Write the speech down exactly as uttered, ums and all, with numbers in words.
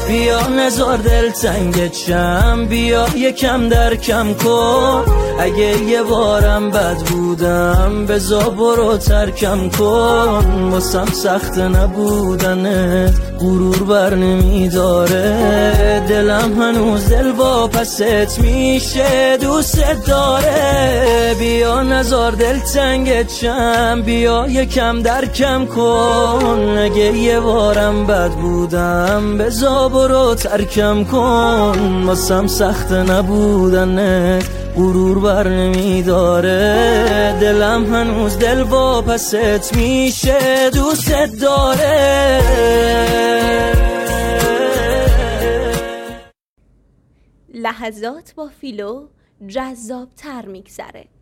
بیا نزار دل تنگت شم، بیا یکم در کم کن. اگه یه بارم بد بودم بزا برو ترکم کن. واسم سخت نبودنت غرور بر نمیداره، دلم هنوز دل واپست میشه دوست داره. بیا نزار دل تنگت شم، بیا یکم در کم کن. اگه یه بارم بد بودم بزا برو ترکم کن. واسم سخت نبودنت غرور بر نمیداره، دلم هنوز دل واپست میشه دوست داره. لحظات با فیلو جذاب تر میگذره.